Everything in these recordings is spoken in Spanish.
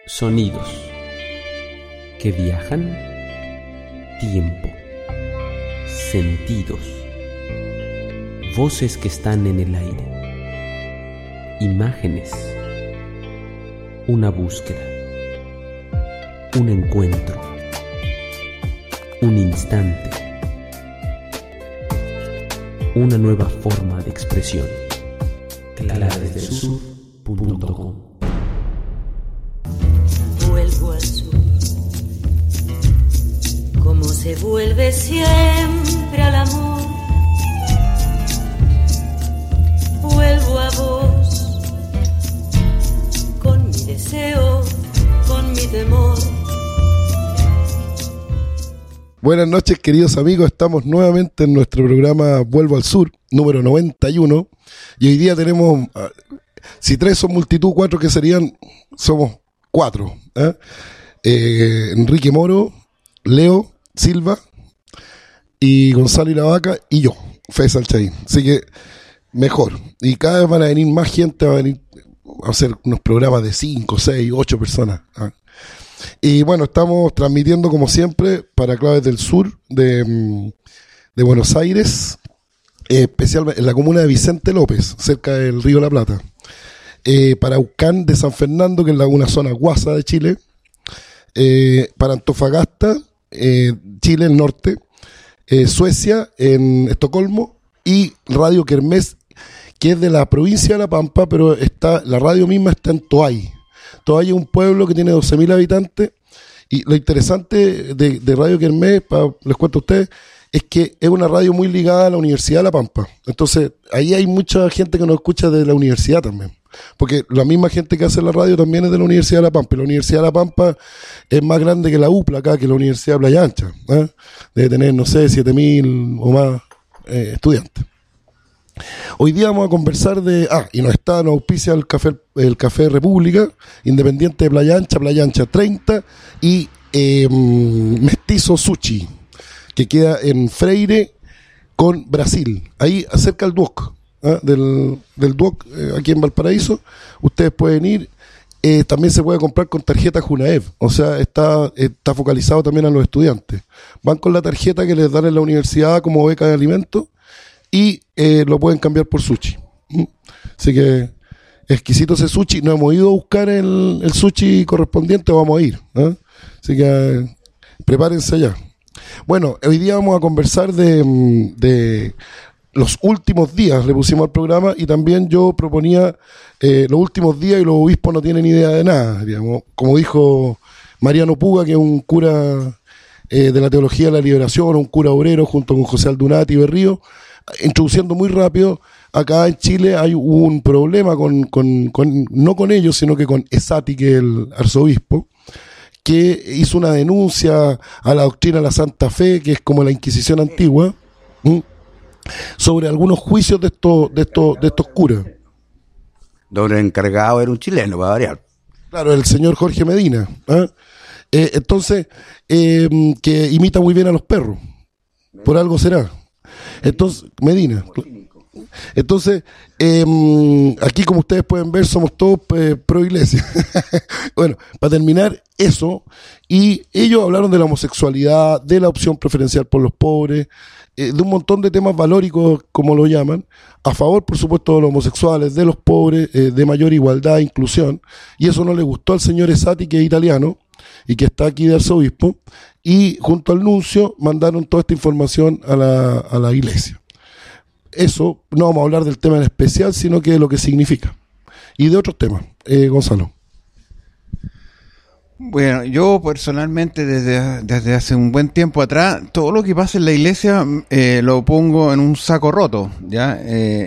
Sonidos que viajan, tiempo, sentidos, voces que están en el aire, imágenes, una búsqueda, un encuentro, un instante, una nueva forma de expresión. Clavedelsur.com. Vuelvo al sur, como se vuelve siempre al amor. Vuelvo a vos, con mi deseo, con mi temor. Buenas noches, queridos amigos. Estamos nuevamente en nuestro programa Vuelvo al Sur, número 91. Y hoy día tenemos, si tres son multitud, cuatro que serían, somos cuatro. Enrique Moro, Leo Silva y Gonzalo Ilavaca y yo, Faisal Chaín. Así que mejor. Y cada vez van a venir más gente, va a venir a hacer unos programas de 5, 6, 8 personas. Y bueno, estamos transmitiendo como siempre para Claves del Sur de Buenos Aires, especialmente en la comuna de Vicente López, cerca del Río La Plata. Para Ucán de San Fernando, que es una zona guasa de Chile. Para Antofagasta, Chile, el norte. Suecia, en Estocolmo. Y Radio Kermés, que es de la provincia de La Pampa, pero la radio misma está en Toay. Toay es un pueblo que tiene 12.000 habitantes. Y lo interesante de Radio Kermés, les cuento a ustedes, es que es una radio muy ligada a la Universidad de La Pampa. Entonces, ahí hay mucha gente que nos escucha de la universidad también. Porque la misma gente que hace la radio también es de la Universidad de La Pampa. Y la Universidad de La Pampa es más grande que la UPLA acá, que la Universidad de Playa Ancha. Debe tener, no sé, 7.000 o más estudiantes. Hoy día vamos a conversar nos auspicia el Café República, Independiente de Playa Ancha 30, y Mestizo Sushi, que queda en Freire con Brasil, ahí cerca del Duoc, del Duoc, aquí en Valparaíso. Ustedes pueden ir. También se puede comprar con tarjeta Junaev, o sea, está focalizado también a los estudiantes. Van con la tarjeta que les dan en la universidad como beca de alimentos y lo pueden cambiar por sushi. Así que exquisito ese sushi. No hemos ido a buscar el sushi correspondiente, vamos a ir. Así que prepárense ya. Bueno, hoy día vamos a conversar de los últimos días, le pusimos al programa, y también yo proponía los últimos días, y los obispos no tienen idea de nada, digamos. Como dijo Mariano Puga, que es un cura de la Teología de la Liberación, un cura obrero, junto con José Aldunati y Berrío, introduciendo muy rápido, acá en Chile hay un problema no con ellos, sino que con Esati, que es el arzobispo, que hizo una denuncia a la doctrina de la Santa Fe, que es como la Inquisición antigua, sobre algunos juicios de estos curas. Donde el encargado era un chileno, para variar. Claro, el señor Jorge Medina. Entonces, que imita muy bien a los perros. Por algo será. Entonces, Medina. Entonces, aquí, como ustedes pueden ver, somos todos pro iglesia. Bueno, para terminar eso, y ellos hablaron de la homosexualidad, de la opción preferencial por los pobres, de un montón de temas valóricos, como lo llaman, a favor, por supuesto, de los homosexuales, de los pobres, de mayor igualdad e inclusión. Y eso no le gustó al señor Esati, que es italiano y que está aquí de arzobispo, y junto al nuncio mandaron toda esta información a la iglesia. Eso, no vamos a hablar del tema en especial, sino que de lo que significa. Y de otros temas. Gonzalo. Bueno, yo personalmente desde hace un buen tiempo atrás, todo lo que pasa en la iglesia lo pongo en un saco roto, ¿ya?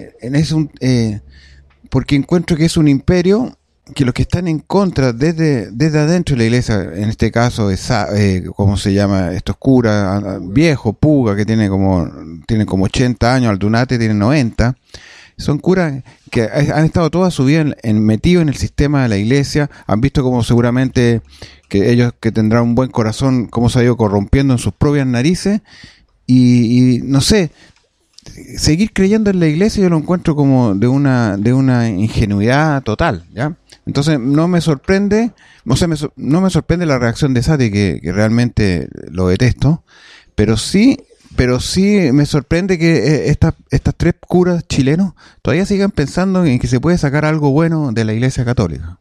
Porque encuentro que es un imperio que los que están en contra desde adentro de la iglesia, en este caso ¿cómo se llama? Estos curas viejos, Puga, que tienen como 80 años, Aldunate tiene 90, son curas que han estado toda su vida metidos en el sistema de la iglesia, han visto como seguramente que ellos, que tendrán un buen corazón, cómo se ha ido corrompiendo en sus propias narices, y no sé, seguir creyendo en la iglesia yo lo encuentro como de una ingenuidad total, ¿ya? Entonces no me sorprende, o sea, no me sorprende la reacción de Sati, que realmente lo detesto, pero sí me sorprende que estas tres curas chilenos todavía sigan pensando en que se puede sacar algo bueno de la Iglesia Católica.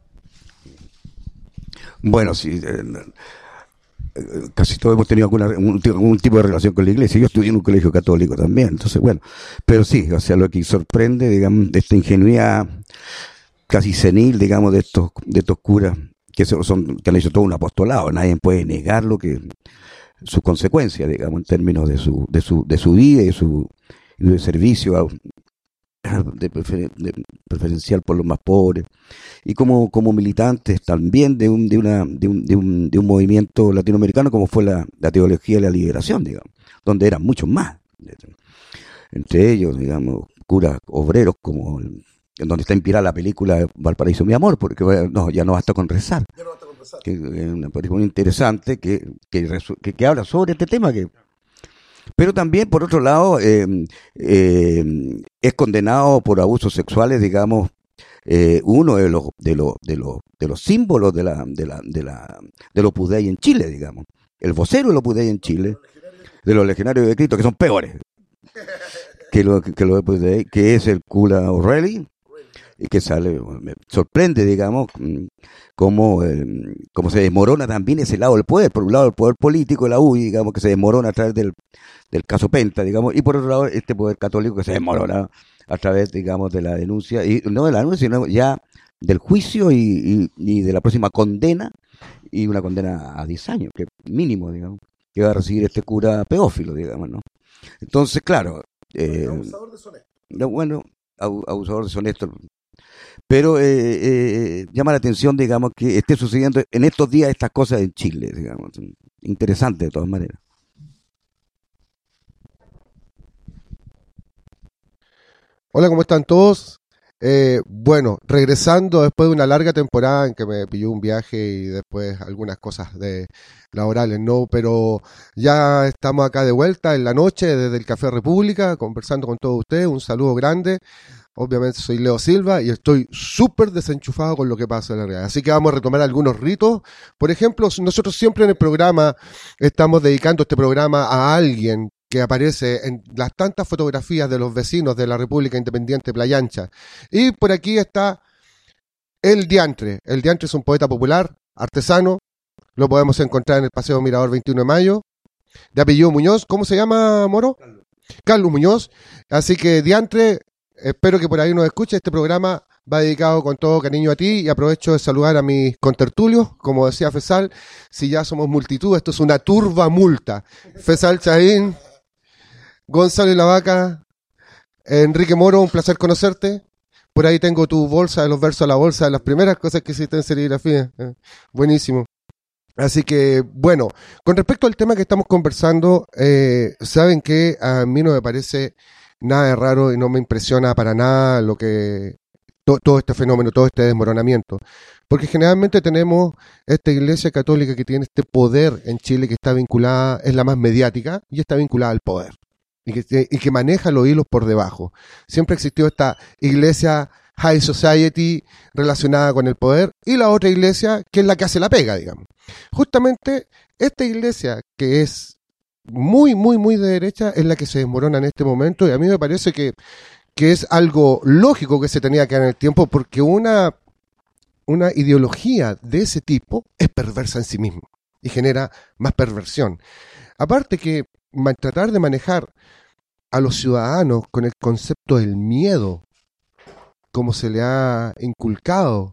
Bueno, sí, casi todos hemos tenido algún tipo de relación con la iglesia. Yo estudié en un colegio católico también, entonces bueno, pero sí, o sea, lo que sorprende, digamos, de esta ingenuidad casi senil, digamos, de estos curas que han hecho todo un apostolado. Nadie puede negar lo que sus consecuencias, digamos, en términos de su vida y de servicio preferencial por los más pobres, y como militantes también de un movimiento latinoamericano como fue la teología de la liberación, digamos, donde eran muchos más, entre ellos, digamos, curas obreros, como en donde está inspirada la película Valparaíso, mi amor, porque no, ya no basta con rezar, que es una película interesante que habla sobre este tema, pero también, por otro lado, es condenado por abusos sexuales, digamos, uno de los símbolos de los Opus Dei en Chile, digamos, el vocero de los Opus Dei en Chile, de los legionarios de Cristo, que son peores que los Opus Dei, que es el cura O'Reilly, y que me sorprende, digamos, cómo se desmorona también ese lado del poder. Por un lado, el poder político de la UDI, digamos, que se desmorona a través del caso Penta, digamos, y por otro lado, este poder católico que se desmorona a través, digamos, de la denuncia, y no de la denuncia, sino ya del juicio y de la próxima condena, y una condena a 10 años, que mínimo, digamos, que va a recibir este cura pedófilo, digamos, ¿no? Entonces, claro, abusador deshonesto. Bueno, abusador deshonesto. Pero llama la atención, digamos, que esté sucediendo en estos días estas cosas en Chile, digamos. Interesante de todas maneras. Hola, ¿cómo están todos? Bueno, regresando después de una larga temporada en que me pilló un viaje y después algunas cosas laborales, ¿no? Pero ya estamos acá de vuelta en la noche desde el Café República, conversando con todos ustedes. Un saludo grande. Obviamente soy Leo Silva y estoy súper desenchufado con lo que pasa en la realidad. Así que vamos a retomar algunos ritos. Por ejemplo, nosotros siempre en el programa estamos dedicando este programa a alguien que aparece en las tantas fotografías de los vecinos de la República Independiente de Playa Ancha. Y por aquí está el Diantre. El Diantre es un poeta popular, artesano. Lo podemos encontrar en el Paseo Mirador 21 de Mayo. De apellido Muñoz. ¿Cómo se llama, Moro? Carlos Muñoz. Así que, Diantre, espero que por ahí nos escuche. Este programa va dedicado con todo cariño a ti y aprovecho de saludar a mis contertulios. Como decía Fesal, si ya somos multitud, esto es una turba multa. Fesal Chaín, Gonzalo y la Vaca, Enrique Moro, un placer conocerte. Por ahí tengo tu bolsa de los versos a la bolsa, de las primeras cosas que hiciste en serigrafía. Buenísimo. Así que, bueno, con respecto al tema que estamos conversando, saben que a mí no me parece nada de raro y no me impresiona para nada lo que todo este fenómeno, todo este desmoronamiento. Porque generalmente tenemos esta iglesia católica que tiene este poder en Chile, que está vinculada, es la más mediática y está vinculada al poder. Y que maneja los hilos por debajo. Siempre existió esta iglesia high society relacionada con el poder y la otra iglesia que es la que hace la pega, digamos. Justamente esta iglesia que es muy, muy, muy de derecha es la que se desmorona en este momento y a mí me parece que es algo lógico que se tenía que dar en el tiempo porque una ideología de ese tipo es perversa en sí misma y genera más perversión. Aparte que tratar de manejar a los ciudadanos con el concepto del miedo, como se le ha inculcado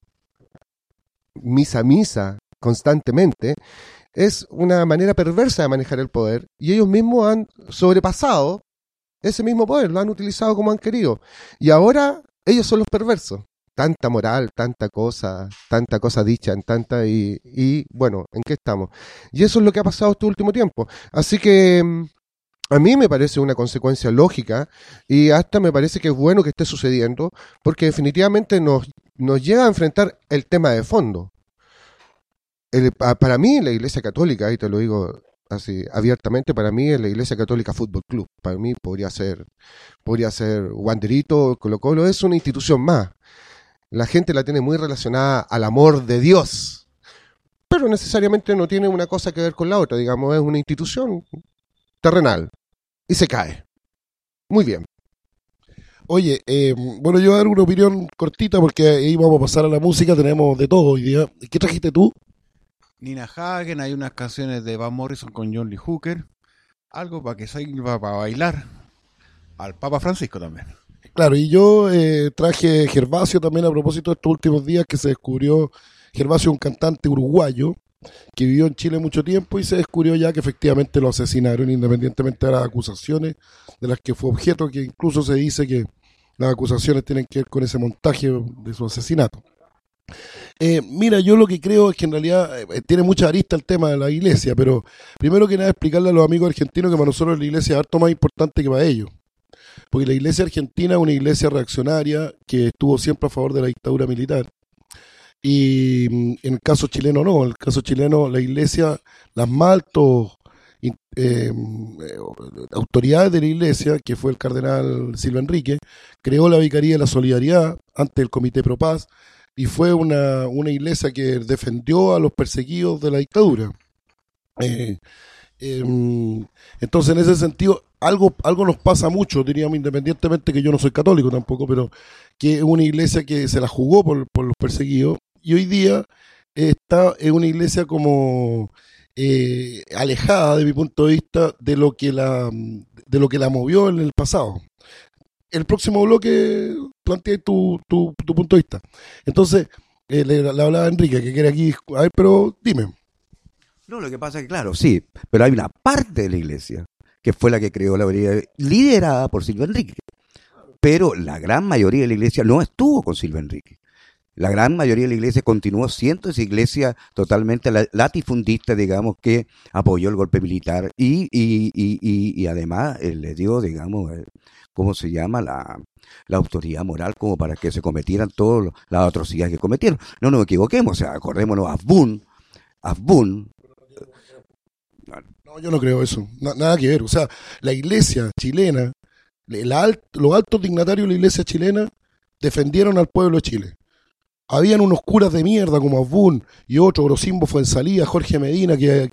misa a misa constantemente, es una manera perversa de manejar el poder y ellos mismos han sobrepasado ese mismo poder, lo han utilizado como han querido y ahora ellos son los perversos. Tanta moral, tanta cosa dicha, y bueno, ¿en qué estamos? Y eso es lo que ha pasado este último tiempo. Así que a mí me parece una consecuencia lógica y hasta me parece que es bueno que esté sucediendo porque definitivamente nos llega a enfrentar el tema de fondo. Para mí la Iglesia Católica, y te lo digo así abiertamente, para mí es la Iglesia Católica Fútbol Club. Para mí podría ser Wanderito, Colo-Colo, es una institución más. La gente la tiene muy relacionada al amor de Dios, pero necesariamente no tiene una cosa que ver con la otra, digamos, es una institución terrenal y se cae. Muy bien. Oye, bueno, yo voy a dar una opinión cortita porque ahí vamos a pasar a la música, tenemos de todo hoy día. ¿Qué trajiste tú? Nina Hagen, hay unas canciones de Van Morrison con John Lee Hooker, algo para que sirva para bailar, al Papa Francisco también. Claro, y yo traje Gervasio también a propósito de estos últimos días que se descubrió, Gervasio, un cantante uruguayo que vivió en Chile mucho tiempo y se descubrió ya que efectivamente lo asesinaron independientemente de las acusaciones de las que fue objeto, que incluso se dice que las acusaciones tienen que ver con ese montaje de su asesinato. Mira, yo lo que creo es que en realidad tiene mucha arista el tema de la iglesia, pero primero que nada explicarle a los amigos argentinos que para nosotros la iglesia es harto más importante que para ellos. Porque la iglesia argentina es una iglesia reaccionaria que estuvo siempre a favor de la dictadura militar. Y en el caso chileno no, en el caso chileno la iglesia, las más altas autoridades de la iglesia, que fue el cardenal Silva Enrique, creó la Vicaría de la Solidaridad ante el Comité Pro Paz y fue una iglesia que defendió a los perseguidos de la dictadura. Entonces en ese sentido algo nos pasa mucho, diríamos, independientemente que yo no soy católico tampoco, pero que es una iglesia que se la jugó por los perseguidos y hoy día está en una iglesia como alejada de mi punto de vista de lo que la movió en el pasado. El próximo bloque plantea tu punto de vista. Entonces le hablaba a Enrique que quiere aquí, a ver, pero dime. No, lo que pasa es que, claro, sí, pero hay una parte de la iglesia que fue la que creó la Vicaría, liderada por Silva Enrique. Pero la gran mayoría de la iglesia no estuvo con Silva Enrique. La gran mayoría de la iglesia continuó siendo esa iglesia totalmente latifundista, digamos, que apoyó el golpe militar y además le dio, digamos, ¿cómo se llama? La autoridad moral como para que se cometieran todas las atrocidades que cometieron. No nos equivoquemos, o sea, acordémonos a Asbun. No, yo no creo eso, nada que ver. O sea, la iglesia chilena, los altos dignatarios de la iglesia chilena defendieron al pueblo de Chile. Habían unos curas de mierda como Asbun y otro, Grosimbo Fuensalía, Jorge Medina, que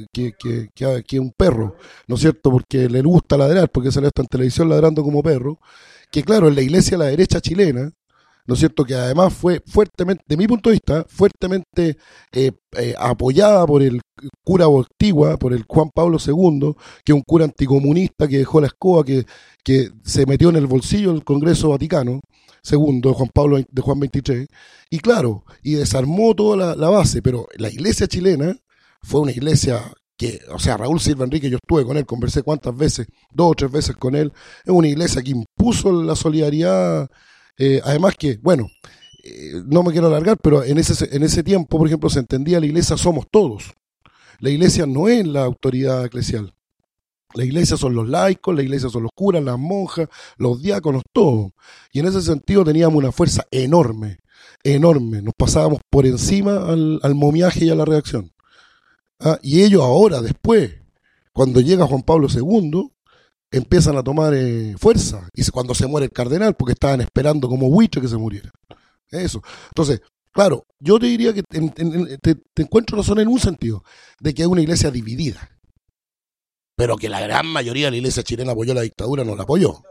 es un perro, ¿no es cierto? Porque le gusta ladrar, porque salió hasta en televisión ladrando como perro. Que claro, en la iglesia de la derecha chilena, ¿no es cierto? Que además fue fuertemente, de mi punto de vista, fuertemente apoyada por el cura Bostigua, por el Juan Pablo II, que es un cura anticomunista que dejó la escoba, que se metió en el bolsillo del Congreso Vaticano II, de Juan XXIII, y claro, y desarmó toda la base, pero la iglesia chilena fue una iglesia que, o sea, Raúl Silva Enrique, yo estuve con él, conversé cuántas veces, 2 o 3 veces con él, es una iglesia que impuso la solidaridad. Además que, bueno, no me quiero alargar, pero en ese tiempo, por ejemplo, se entendía la iglesia somos todos. La iglesia no es la autoridad eclesial. La iglesia son los laicos, la iglesia son los curas, las monjas, los diáconos, todo. Y en ese sentido teníamos una fuerza enorme, enorme. Nos pasábamos por encima al momiaje y a la reacción. Y ellos ahora, después, cuando llega Juan Pablo II, empiezan a tomar fuerza. Y cuando se muere el cardenal, porque estaban esperando como buitre que se muriera. Eso. Entonces, claro, yo te diría que te encuentro razón en un sentido, de que hay una iglesia dividida. Pero que la gran mayoría de la iglesia chilena apoyó la dictadura, no la apoyó.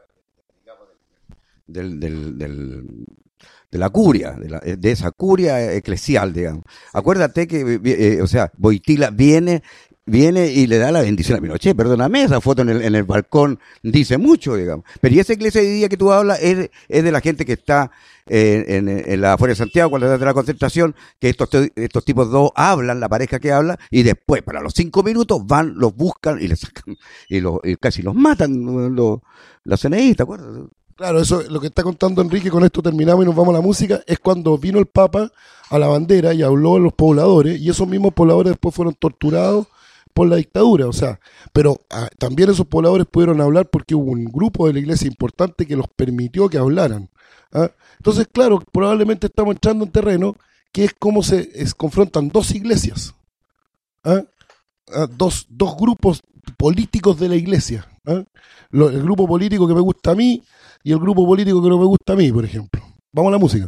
De la curia, de esa curia eclesial, digamos. Acuérdate que, o sea, Boitila viene y le da la bendición a Pinochet, perdóname, esa foto en el balcón dice mucho, digamos. Pero y esa iglesia de día que tú hablas es de la gente que está en la afuera de Santiago, cuando está de la concentración, que estos tipos dos hablan, la pareja que habla, y después, para los 5 minutos, van, los buscan y les sacan, y casi los matan los CNI, ¿te acuerdas? Claro, eso lo que está contando Enrique, con esto terminamos y nos vamos a la música, es cuando vino el Papa a la bandera y habló a los pobladores, y esos mismos pobladores después fueron torturados por la dictadura, o sea, pero también esos pobladores pudieron hablar porque hubo un grupo de la iglesia importante que los permitió que hablaran. Entonces, claro, probablemente estamos entrando en terreno que es como se confrontan dos iglesias. dos grupos políticos de la iglesia. El grupo político que me gusta a mí y el grupo político que no me gusta a mí, por ejemplo. Vamos a la música.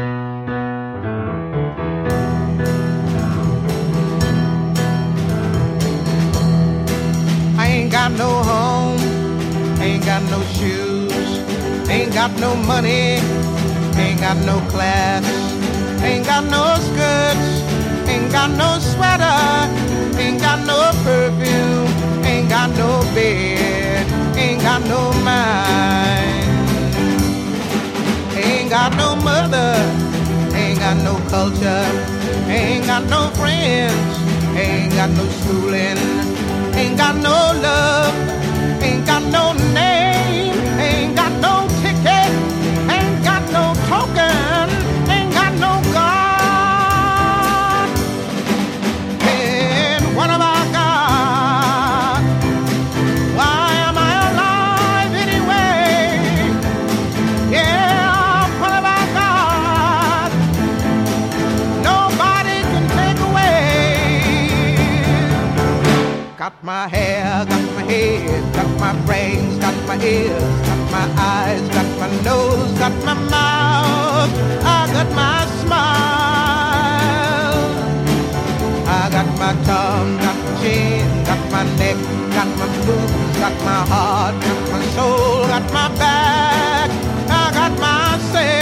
I ain't got no home, ain't got no shoes, ain't got no money, ain't got no class, ain't got no skirts, ain't got no sweater, ain't got no perfume, ain't got no bed, ain't got no mind, ain't got no mother, ain't got no culture, ain't got no friends, ain't got no schooling, ain't got no love, ain't got no name, ain't got no ticket, ain't got no token, ain't got no God. And what have I got? Why am I alive anyway? Yeah, what have I got? Nobody can take away. Got my hair, got my head, got my brains, got my ears, got my eyes, got my nose, got my mouth, I got my smile. I got my tongue, got my chin, got my neck, got my boobs, got my heart, got my soul, got my back, I got my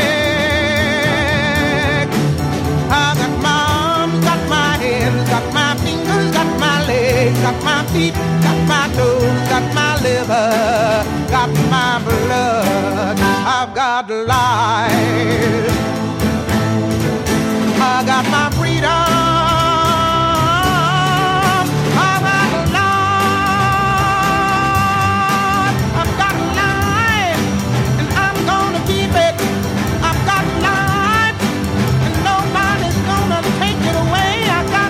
sex. I got my arms, got my hands, got my fingers, got my legs, got my feet, got my toes, got my liver, got my blood. I've got life. I got my freedom. I've got life. I've got life, and I'm gonna keep it. I've got life, and nobody's gonna take it away. I got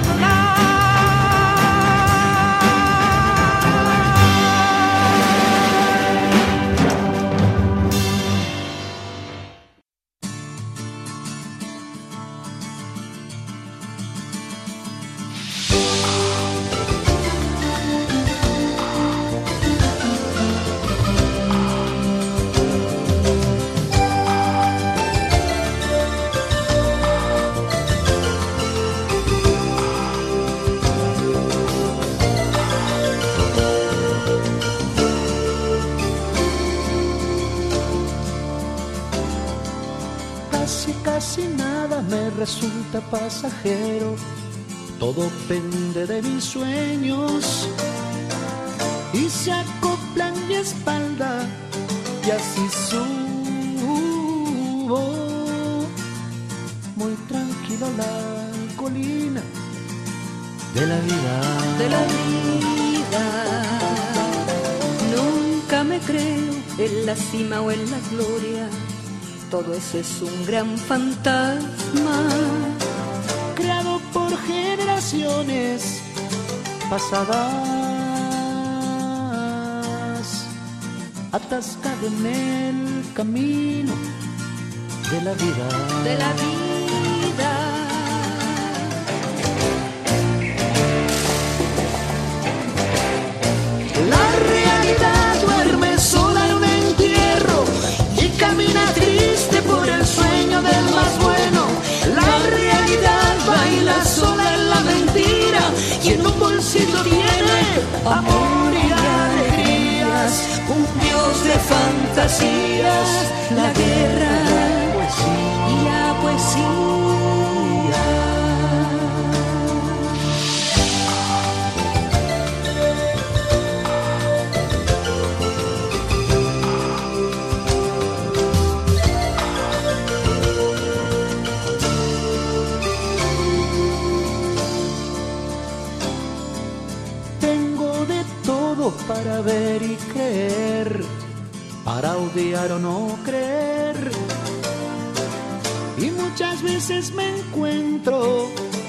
casi nada me resulta pasajero, todo pende de mis sueños y se acopla en mi espalda y así subo muy tranquilo la colina de la vida. De la vida. Nunca me creo en la cima o en la gloria. Todo eso es un gran fantasma creado por generaciones pasadas, atascado en el camino de la vida. De la vida. La realidad duerme sola en un entierro y camina triste por el sueño del más bueno. La realidad baila sola en la mentira y en un bolsillo tiene amor y alegrías. Un dios de fantasías, la guerra y la poesía. Para ver y creer, para odiar o no creer, y muchas veces me encuentro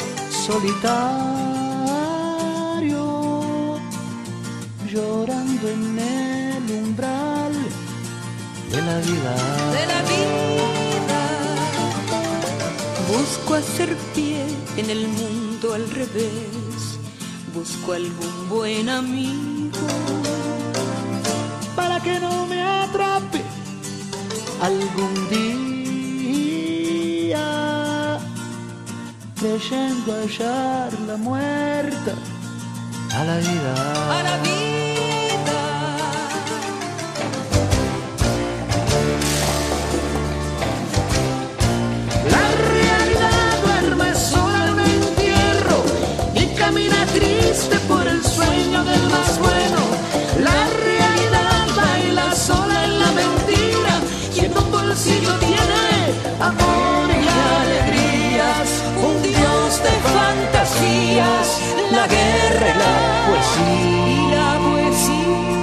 solitario, llorando en el umbral de la vida. De la vida. Busco hacer pie en el mundo al revés. busco algún buen amigo para que no me atrape algún día, creyendo hallar la muerte a la vida. a la vida. La realidad duerme sola en un entierro y camina triste por el sueño del más bueno. La realidad baila sola en la mentira y en un bolsillo tiene amor y alegrías, un dios de fantasías, la guerra y la poesía. Y la poesía.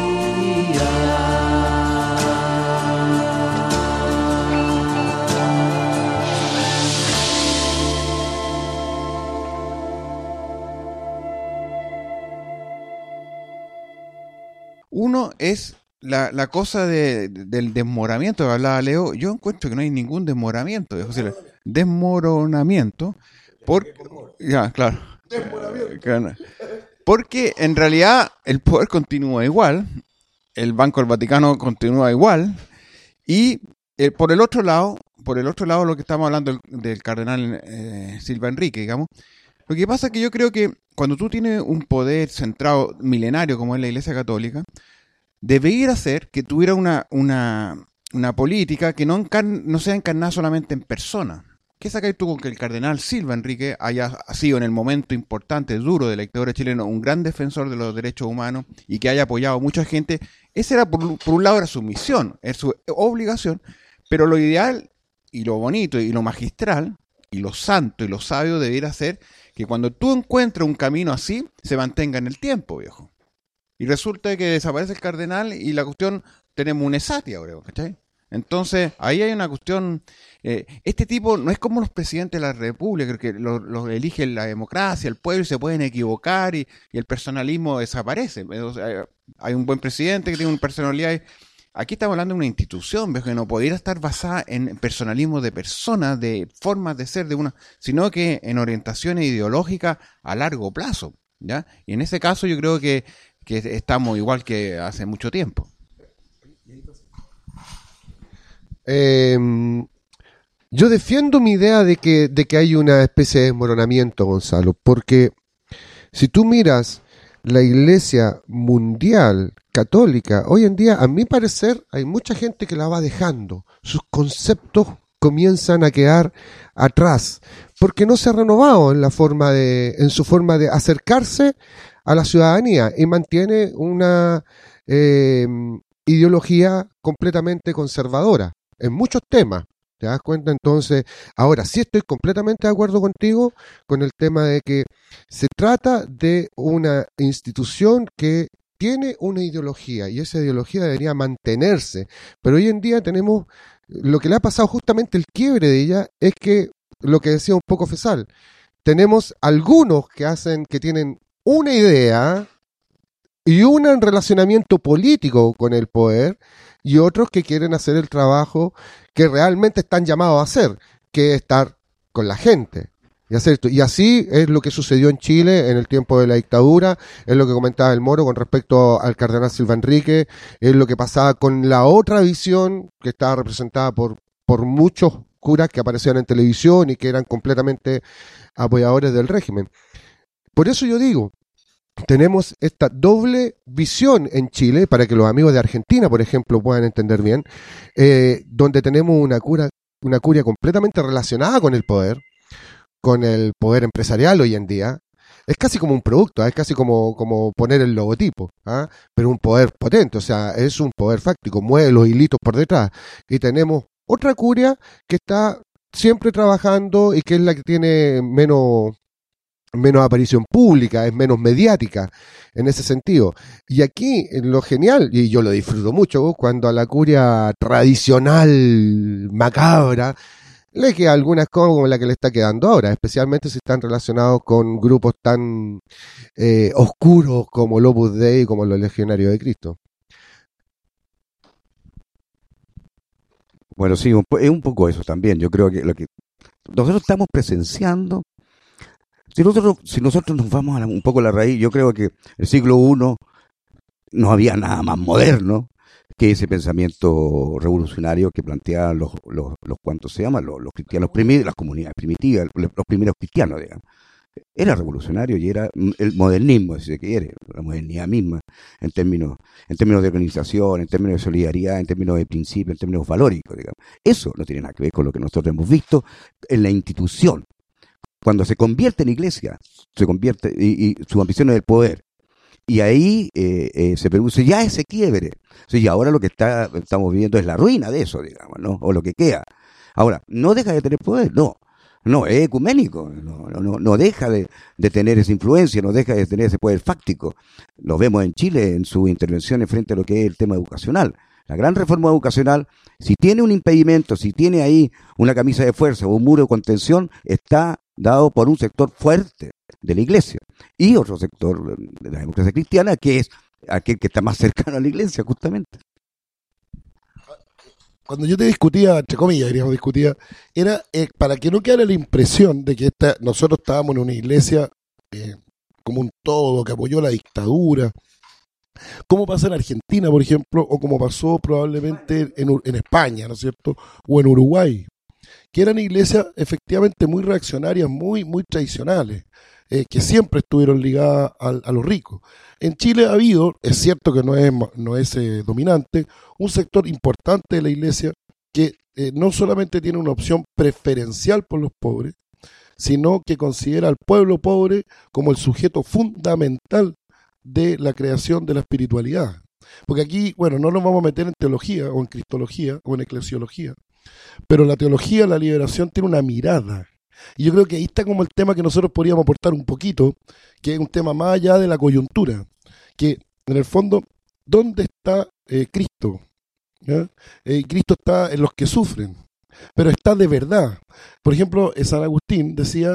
Uno es la cosa del desmoronamiento que hablaba Leo. Yo encuentro que no hay ningún desmoronamiento, es decir, desmoronamiento, ya, claro. Porque en realidad el poder continúa igual, el Banco del Vaticano continúa igual, y por el otro lado lo que estamos hablando del cardenal Silva Enrique, digamos, lo que pasa es que yo creo que cuando tú tienes un poder centrado milenario como es la Iglesia Católica, debería ser que tuviera una política que no sea encarnada solamente en persona. ¿Qué sacas tú con que el cardenal Silva Enrique haya sido en el momento importante, duro de la dictadura chilena, un gran defensor de los derechos humanos y que haya apoyado a mucha gente? Ese era, por un lado, era su misión, era su obligación, pero lo ideal y lo bonito y lo magistral y lo santo y lo sabio debiera ser que cuando tú encuentres un camino así, se mantenga en el tiempo, viejo. Y resulta que desaparece el cardenal y la cuestión, tenemos un Esati ahora, ¿cachai? Entonces, ahí hay una cuestión, este tipo no es como los presidentes de la república, que los elige la democracia, el pueblo, y se pueden equivocar y el personalismo desaparece. O sea, hay un buen presidente que tiene una personalidad. Aquí estamos hablando de una institución, ¿ves? Que no podría estar basada en personalismo de personas, de formas de ser, sino que en orientaciones ideológicas a largo plazo, ¿ya? Y en ese caso yo creo que estamos igual que hace mucho tiempo. Yo defiendo mi idea de que hay una especie de desmoronamiento, Gonzalo, porque si tú miras la Iglesia mundial católica, hoy en día, a mi parecer, hay mucha gente que la va dejando. Sus conceptos comienzan a quedar atrás, porque no se ha renovado en su forma de acercarse a la ciudadanía y mantiene una ideología completamente conservadora en muchos temas. ¿Te das cuenta? Entonces, ahora sí estoy completamente de acuerdo contigo con el tema de que se trata de una institución que tiene una ideología y esa ideología debería mantenerse. Pero hoy en día tenemos, lo que le ha pasado justamente el quiebre de ella es que, lo que decía un poco Fesal, tenemos algunos que tienen una idea y un relacionamiento político con el poder y otros que quieren hacer el trabajo que realmente están llamados a hacer, que es estar con la gente y hacer esto. Y así es lo que sucedió en Chile en el tiempo de la dictadura, es lo que comentaba el Moro con respecto al cardenal Silva Enrique, es lo que pasaba con la otra visión que estaba representada por muchos curas que aparecían en televisión y que eran completamente apoyadores del régimen. Por eso yo digo, tenemos esta doble visión en Chile, para que los amigos de Argentina, por ejemplo, puedan entender bien, donde tenemos una curia completamente relacionada con el poder empresarial hoy en día. Es casi como un producto, es casi como poner el logotipo, ¿ah? Pero un poder potente, o sea, es un poder fáctico, mueve los hilitos por detrás. Y tenemos otra curia que está siempre trabajando y que es la que tiene menos aparición pública, es menos mediática en ese sentido. Y aquí lo genial, y yo lo disfruto mucho, cuando a la curia tradicional macabra le queda algunas cosas como la que le está quedando ahora, especialmente si están relacionados con grupos tan oscuros como el Opus Dei y como los Legionarios de Cristo. Bueno, sí, es un poco eso también. Yo creo que lo que nosotros estamos presenciando Si nosotros nos vamos un poco a la raíz, yo creo que el siglo I no había nada más moderno que ese pensamiento revolucionario que planteaban los ¿cuántos se llaman? Los cristianos primitivos, las comunidades primitivas, los primeros cristianos, digamos. Era revolucionario y era el modernismo, si se quiere, la modernidad misma, en términos de organización, en términos de solidaridad, en términos de principio, en términos valóricos, digamos. Eso no tiene nada que ver con lo que nosotros hemos visto en la institución. Cuando se convierte en iglesia, se convierte, y su ambición es el poder. Y ahí se produce ya ese quiebre. O sea, y ahora lo que estamos viviendo es la ruina de eso, digamos, ¿no? O lo que queda. Ahora, no deja de tener poder, no, es ecuménico, no deja de tener esa influencia, no deja de tener ese poder fáctico. Lo vemos en Chile en sus intervenciones frente a lo que es el tema educacional. La gran reforma educacional, si tiene un impedimento, si tiene ahí una camisa de fuerza o un muro de contención, está dado por un sector fuerte de la iglesia y otro sector de la democracia cristiana, que es aquel que está más cercano a la iglesia, justamente. Cuando yo te discutía, entre comillas, era para que no quedara la impresión de que nosotros estábamos en una iglesia como un todo, que apoyó la dictadura, como pasa en Argentina, por ejemplo, o como pasó probablemente en España, ¿no es cierto?, o en Uruguay, que eran iglesias efectivamente muy reaccionarias, muy, muy tradicionales, que siempre estuvieron ligadas a los ricos. En Chile ha habido, es cierto que no es dominante, un sector importante de la iglesia que no solamente tiene una opción preferencial por los pobres, sino que considera al pueblo pobre como el sujeto fundamental de la creación de la espiritualidad. Porque aquí, bueno, no nos vamos a meter en teología o en cristología o en eclesiología, pero la teología, la liberación tiene una mirada. Y yo creo que ahí está como el tema que nosotros podríamos aportar un poquito, que es un tema más allá de la coyuntura, que en el fondo, ¿dónde está Cristo? Cristo está en los que sufren, pero está de verdad. Por ejemplo, San Agustín decía,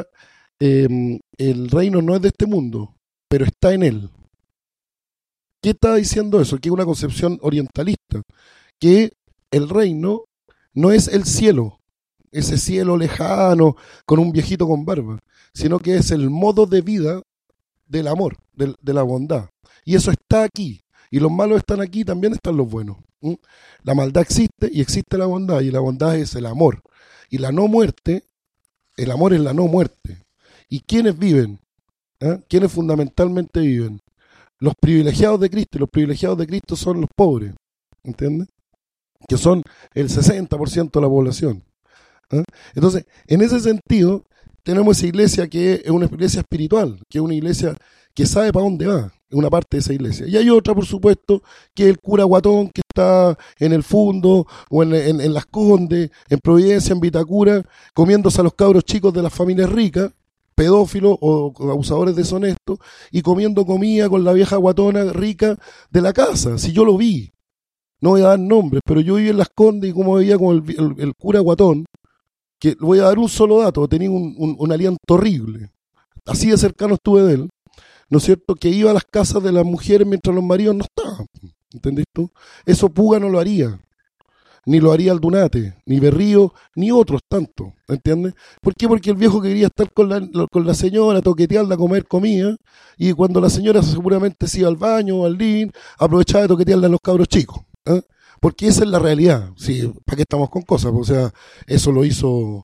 el reino no es de este mundo, pero está en él. ¿Qué está diciendo eso? Que es una concepción orientalista, que el reino no es el cielo, ese cielo lejano con un viejito con barba, sino que es el modo de vida del amor, de la bondad. Y eso está aquí. Y los malos están aquí, también están los buenos. La maldad existe y existe la bondad, y la bondad es el amor. Y la no muerte, el amor es la no muerte. ¿Y quiénes viven? ¿Quiénes fundamentalmente viven? Los privilegiados de Cristo, y los privilegiados de Cristo son los pobres, ¿entiendes? Que son el 60% de la población. Entonces, en ese sentido, tenemos esa iglesia que es una iglesia espiritual, que es una iglesia que sabe para dónde va, una parte de esa iglesia. Y hay otra, por supuesto, que es el cura guatón que está en el Fundo, o en Las Condes, en Providencia, en Vitacura, comiéndose a los cabros chicos de las familias ricas, pedófilos o abusadores deshonestos, y comiendo comida con la vieja guatona rica de la casa. Si yo lo vi, no voy a dar nombres, pero yo viví en Las Condes y como veía con el cura guatón, que voy a dar un solo dato, tenía un aliento horrible, así de cercano estuve de él, ¿no es cierto?, que iba a las casas de las mujeres mientras los maridos no estaban, ¿entendés tú? Eso Puga no lo haría, ni lo haría Aldunate, ni Berrío, ni otros tanto, ¿entiendes? ¿Por qué? Porque el viejo quería estar con la señora, toquetearla, comer comida, y cuando la señora seguramente se iba al baño o al living, aprovechaba de toquetearla a los cabros chicos, porque esa es la realidad. Sí, ¿para qué estamos con cosas? O sea, eso lo hizo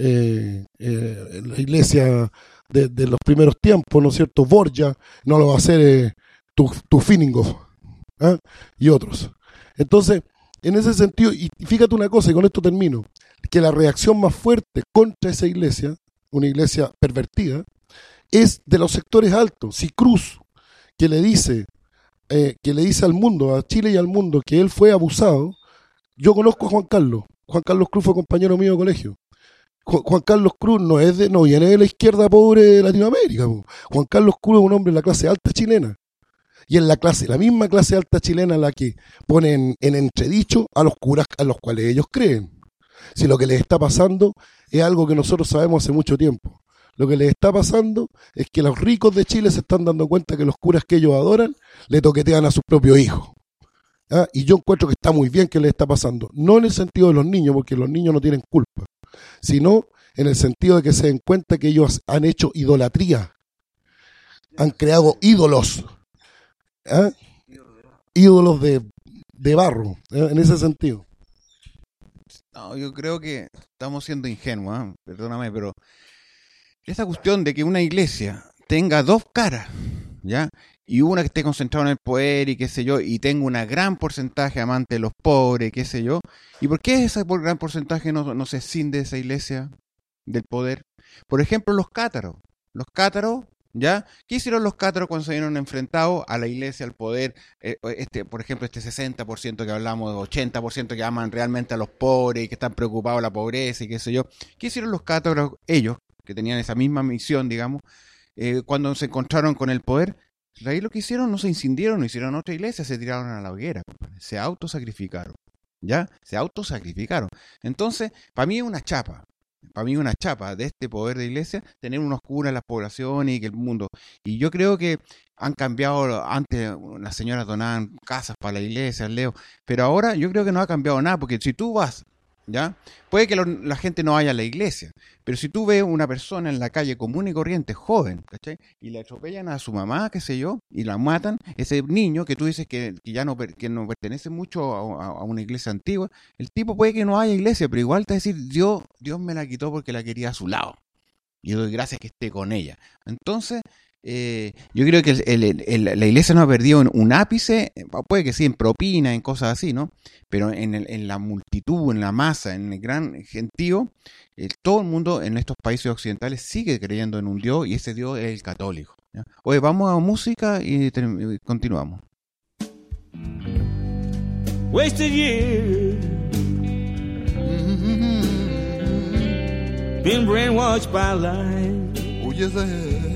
la iglesia de los primeros tiempos, ¿no es cierto? Borgia, no lo va a hacer Tufiningov, y otros. Entonces, en ese sentido, y fíjate una cosa, y con esto termino, que la reacción más fuerte contra esa iglesia, una iglesia pervertida, es de los sectores altos. Si Cruz, que le dice al mundo, a Chile y al mundo, que él fue abusado. Yo conozco a Juan Carlos Cruz fue compañero mío de colegio. Juan Carlos Cruz no viene de la izquierda pobre de Latinoamérica. Juan Carlos Cruz es un hombre de la clase alta chilena. Y en la misma clase alta chilena la que pone en entredicho a los curas a los cuales ellos creen. Si lo que les está pasando es algo que nosotros sabemos hace mucho tiempo. Lo que les está pasando es que los ricos de Chile se están dando cuenta que los curas que ellos adoran le toquetean a sus propios hijos. Y yo encuentro que está muy bien que les está pasando. No en el sentido de los niños, porque los niños no tienen culpa, sino en el sentido de que se den cuenta que ellos han hecho idolatría, han creado ídolos, ¿eh? Ídolos de barro, en ese sentido. No, yo creo que estamos siendo ingenuos, ¿eh? Perdóname, pero esa cuestión de que una iglesia tenga dos caras, ¿ya? Y una que esté concentrada en el poder y qué sé yo, y tenga un gran porcentaje amante de los pobres, qué sé yo. ¿Y por qué ese gran porcentaje no se escinde de esa iglesia del poder? Por ejemplo, los cátaros. Los cátaros, ¿ya? ¿Qué hicieron los cátaros cuando se vieron enfrentados a la iglesia, al poder? Por ejemplo, este 60% que hablamos, 80% que aman realmente a los pobres y que están preocupados de la pobreza y qué sé yo. ¿Qué hicieron los cátaros, ellos, que tenían esa misma misión, digamos, cuando se encontraron con el poder? Ahí lo que hicieron, no se incendieron, no hicieron otra iglesia, se tiraron a la hoguera, compadre. Se autosacrificaron, ¿ya? Se autosacrificaron. Entonces, para mí es una chapa. Para mí es una chapa de este poder de iglesia tener unos curas en las poblaciones y que el mundo. Y yo creo que han cambiado, antes las señoras donaban casas para la iglesia, Leo, pero ahora yo creo que no ha cambiado nada, porque si tú vas, ¿ya? Puede que la gente no vaya a la iglesia, pero si tú ves una persona en la calle común y corriente, joven, ¿cachai? Y le atropellan a su mamá, qué sé yo, y la matan, ese niño que tú dices que ya no pertenece mucho a una iglesia antigua, el tipo puede que no haya iglesia, pero igual te va a decir, Dios me la quitó porque la quería a su lado, y doy gracias que esté con ella. Entonces, yo creo que la iglesia no ha perdido un ápice, puede que sí, en propina, en cosas así, ¿no? Pero en la multitud, en la masa, en el gran gentío, todo el mundo en estos países occidentales sigue creyendo en un Dios, y ese Dios es el católico, ¿ya? Oye, vamos a música y continuamos. Wasted years, been brainwashed by lies. Oh yes I have.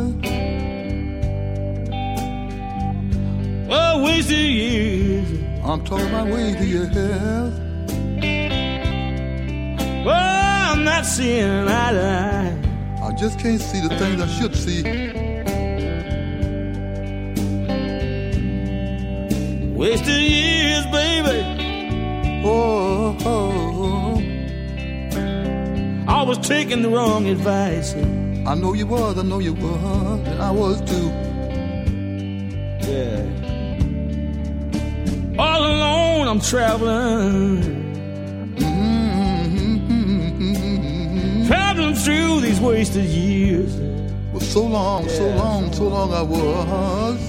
Oh, wasted years. I'm talking about wasted years. Oh, I'm not seeing eye to eye. I just can't see the things I should see. Wasted years, baby. Oh, I was taking the wrong advice. I know you was, and I was too. Yeah. All alone I'm traveling, traveling through these wasted years. Well, so long I was.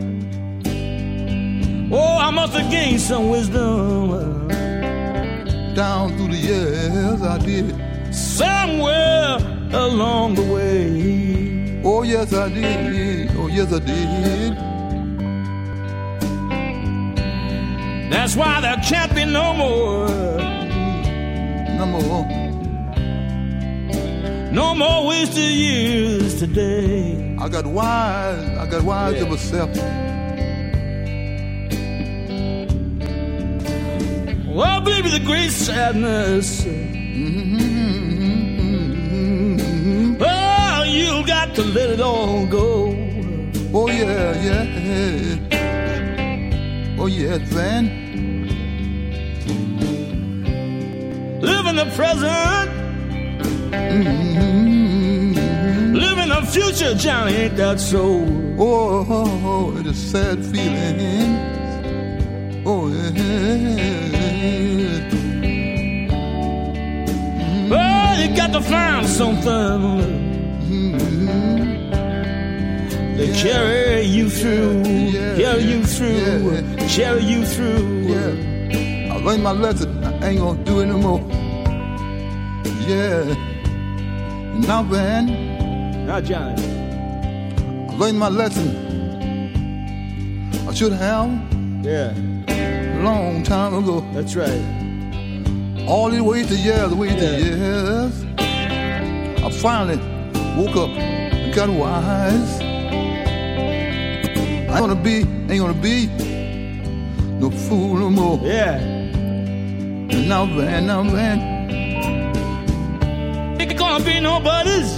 Oh, I must have gained some wisdom Down through the years I did. Somewhere along the way. Oh yes I did, oh yes I did. That's why there can't be no more. No more wasted years today. I got wise to myself. Well, baby, the great sadness. Oh, you got to let it all go. Oh yeah. Oh yes, man. Live in the present. Live in the future, Johnny, ain't that so? Oh, it is sad feeling. Oh yeah. Oh, you got to find something to carry you through, carry you through, carry you through. Yeah, I learned my lesson. I ain't gonna do it no more. Yeah, now man, now Johnny, I learned my lesson. I should have. Yeah, a long time ago. That's right. All these wasted years, years. I finally woke up and got wise. I ain't gonna be no fool no more. Yeah. And now man, ain't gonna be nobody's.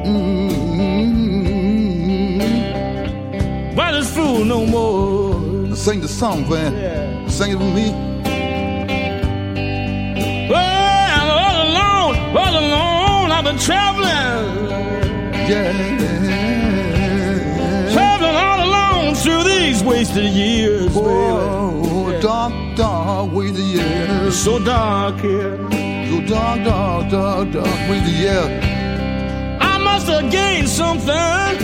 Body's fool no more. Sing the song, man. Yeah. Sing it with me. Well, all alone, I've been traveling, Yeah. traveling all alone through these wasted years, baby. Oh, dark, dark with the years. It's so dark here. So dark, dark, dark, dark with the years. I must have gained something.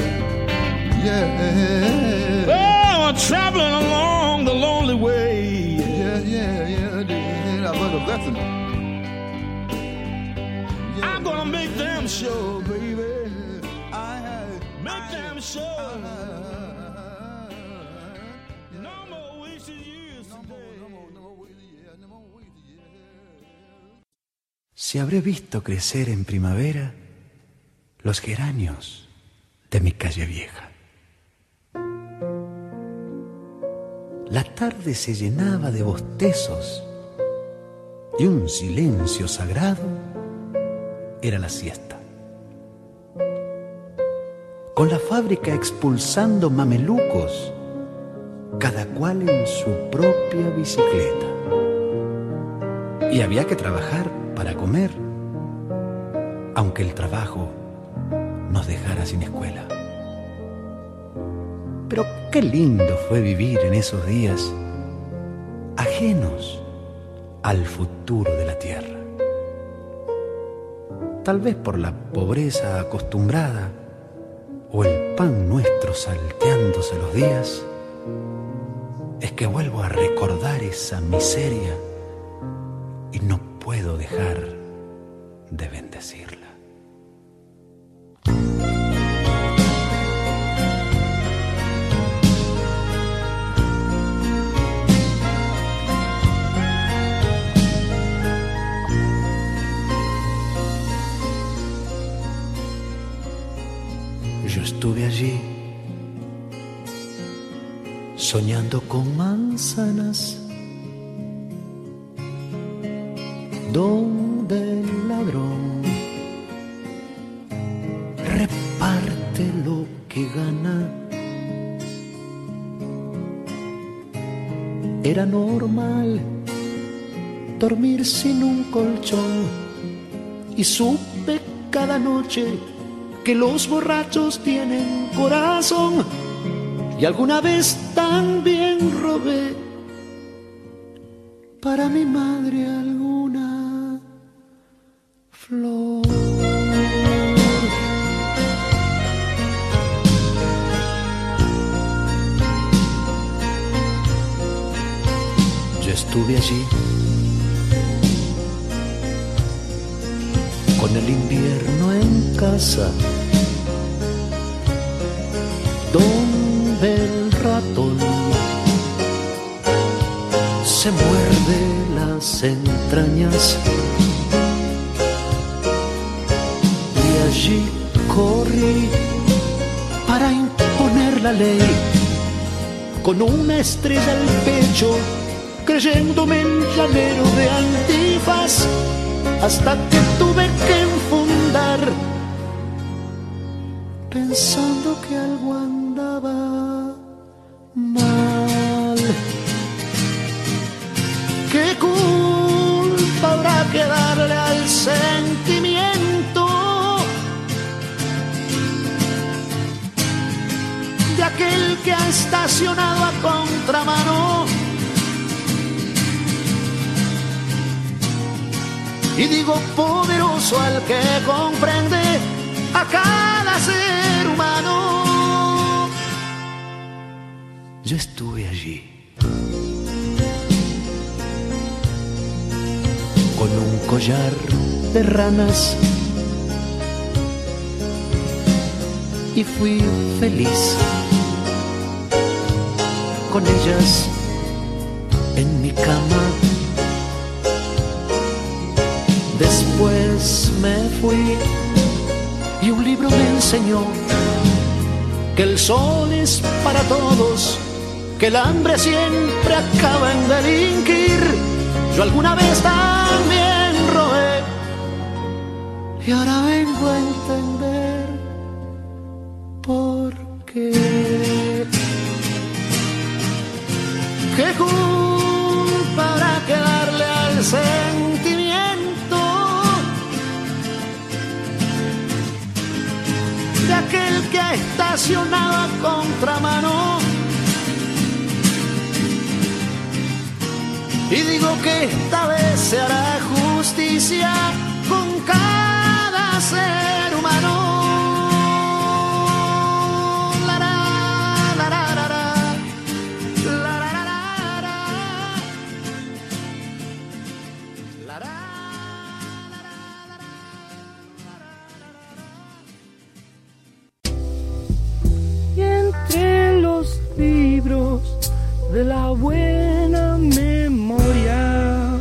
Yeah. Oh, I'm traveling along the lonely way. Yeah, yeah, yeah. I've heard a lesson. I'm gonna make them show, baby. Make them show. No more wasted years today. Si habré visto crecer en primavera los geranios de mi calle vieja. La tarde se llenaba de bostezos y un silencio sagrado era la siesta. Con la fábrica expulsando mamelucos, cada cual en su propia bicicleta. Y había que trabajar para comer, aunque el trabajo nos dejara sin escuela. Pero qué lindo fue vivir en esos días ajenos al futuro de la tierra. Tal vez por la pobreza acostumbrada o el pan nuestro salteándose los días, es que vuelvo a recordar esa miseria y no puedo dejar de bendecirla. Yo estuve allí soñando con manzanas, donde el ladrón reparte lo que gana. Era normal dormir sin un colchón y supe cada noche que los borrachos tienen corazón. Y alguna vez también robé para mi madre alguna flor. Yo estuve allí con el invierno en casa, donde el ratón se muerde las entrañas, y allí corrí para imponer la ley con una estrella al pecho, creyéndome el llanero de Antifaz, hasta que tuve que enfundar, pensando que algo andaba mal. ¿Qué culpa habrá que darle al sentimiento de aquel que ha estacionado a contramano? Y digo poderoso al que comprende a cada ser humano. Yo estuve allí con un collar de ranas y fui feliz con ellas en mi cama. Después me fui y un libro me enseñó que el sol es para todos, que el hambre siempre acaba en delinquir. Yo alguna vez también robé y ahora vengo a entender por qué. ¿Qué culpa habrá que darle al sentimiento estacionado a contramano. Y digo que esta vez se hará justicia con cada ser humano. La, la, la, la, la, la. La, la, la, la, la. La, la. Y entre los libros de la buena memoria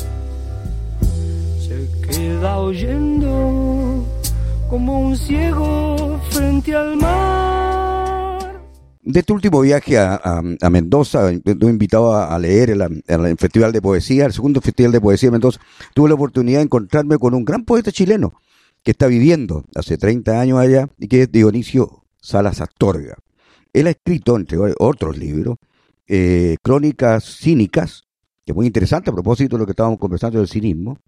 se queda oyendo como un ciego frente al mar. De este último viaje a Mendoza, estuve invitado a leer en el Festival de Poesía, el segundo Festival de Poesía de Mendoza. Tuve la oportunidad de encontrarme con un gran poeta chileno que está viviendo hace 30 años allá y que es Dionisio Salas Astorga. Él ha escrito, entre otros libros, Crónicas Cínicas, que es muy interesante a propósito de lo que estábamos conversando del cinismo,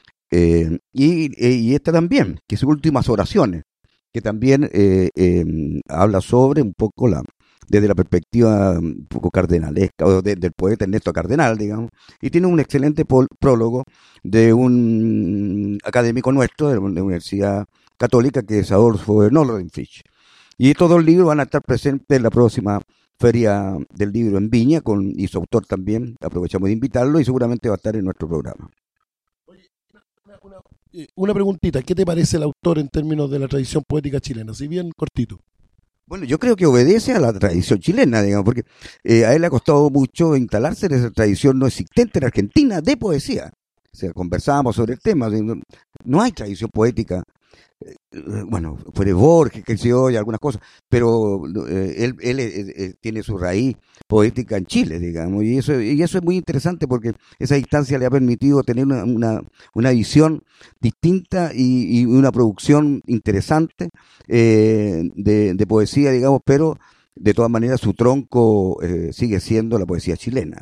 y esta también, que es Últimas Oraciones, que también habla sobre un poco desde la perspectiva un poco cardenalesca, o del poeta Ernesto Cardenal, digamos, y tiene un excelente prólogo de un académico nuestro de la Universidad Católica, que es Adolfo Nordenfich. Y estos dos libros van a estar presentes en la próxima Feria del Libro en Viña, y su autor también, aprovechamos de invitarlo, y seguramente va a estar en nuestro programa. Una preguntita, ¿qué te parece el autor en términos de la tradición poética chilena? Si bien cortito. Bueno, yo creo que obedece a la tradición chilena, digamos, porque a él le ha costado mucho instalarse en esa tradición no existente en Argentina de poesía. O sea, conversábamos sobre el tema, no hay tradición poética. Bueno, fue de Borges, que se oye algunas cosas, pero él tiene su raíz poética en Chile, digamos, y eso es muy interesante porque esa distancia le ha permitido tener una visión distinta y una producción interesante de poesía, digamos, pero de todas maneras su tronco sigue siendo la poesía chilena.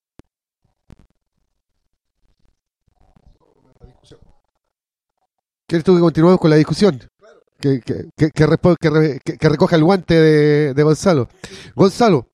¿Quieres tú que continuemos con la discusión? Que recoja el guante de Gonzalo. Gonzalo,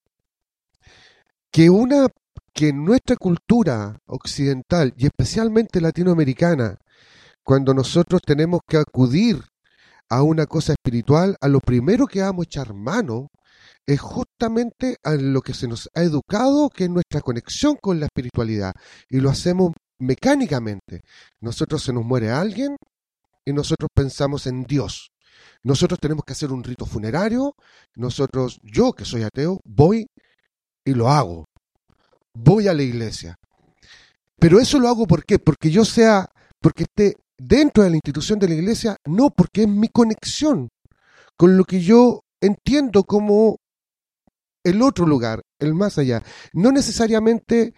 que en nuestra cultura occidental y especialmente latinoamericana, cuando nosotros tenemos que acudir a una cosa espiritual, a lo primero que vamos a echar mano es justamente a lo que se nos ha educado, que es nuestra conexión con la espiritualidad, y lo hacemos mecánicamente. Nosotros se nos muere alguien y nosotros pensamos en Dios. Nosotros tenemos que hacer un rito funerario. Yo que soy ateo, voy y lo hago. Voy a la iglesia. Pero eso lo hago ¿por qué? Porque esté dentro de la institución de la iglesia, no, porque es mi conexión con lo que yo entiendo como el otro lugar, el más allá. No necesariamente